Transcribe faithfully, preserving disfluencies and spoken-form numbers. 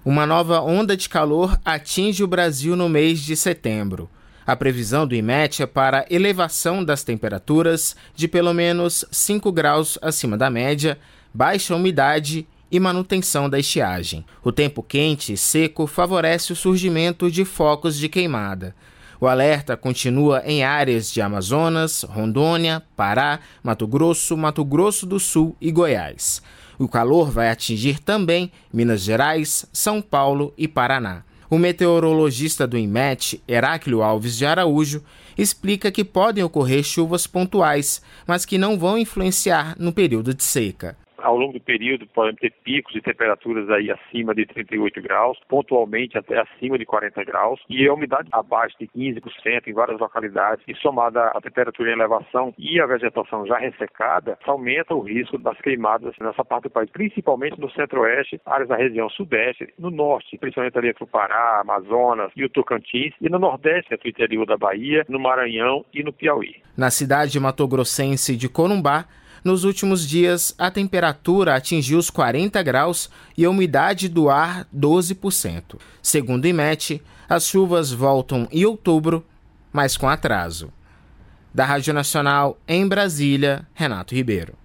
Uma nova onda de calor atinge o Brasil no mês de setembro. A previsão do IMET é para elevação das temperaturas de pelo menos cinco graus acima da média, baixa umidade e manutenção da estiagem. O tempo quente e seco favorece o surgimento de focos de queimada. O alerta continua em áreas de Amazonas, Rondônia, Pará, Mato Grosso, Mato Grosso do Sul e Goiás. O calor vai atingir também Minas Gerais, São Paulo e Paraná. O meteorologista do IMET, Heráclio Alves de Araújo, explica que podem ocorrer chuvas pontuais, mas que não vão influenciar no período de seca. Ao longo do período, podem ter picos de temperaturas aí acima de trinta e oito graus, pontualmente até acima de quarenta graus, e a umidade abaixo de quinze por cento em várias localidades, e somada à temperatura em elevação e a vegetação já ressecada, aumenta o risco das queimadas nessa parte do país, principalmente no centro-oeste, áreas da região sudeste, no norte, principalmente ali entre o Pará, Amazonas e o Tocantins, e no nordeste, entre o interior da Bahia, no Maranhão e no Piauí. Na cidade matogrossense de Corumbá, nos últimos dias, a temperatura atingiu os quarenta graus e a umidade do ar doze por cento. Segundo o IMET, as chuvas voltam em outubro, mas com atraso. Da Rádio Nacional, em Brasília, Renato Ribeiro.